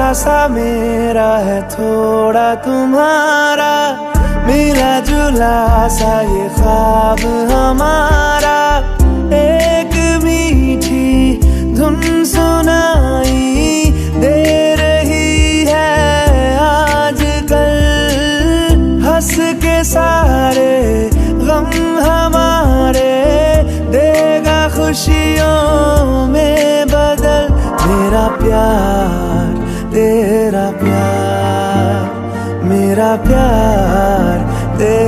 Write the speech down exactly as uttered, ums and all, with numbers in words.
सा मेरा है, थोड़ा तुम्हारा, मिला जुला सा ये ख्वाब हमारा। एक मीठी धुन सुनाई दे रही है आजकल, हंस के सारे गम हमारे देगा खुशियों में बदल। मेरा प्यार तेरा प्यार, मेरा प्यार तेरा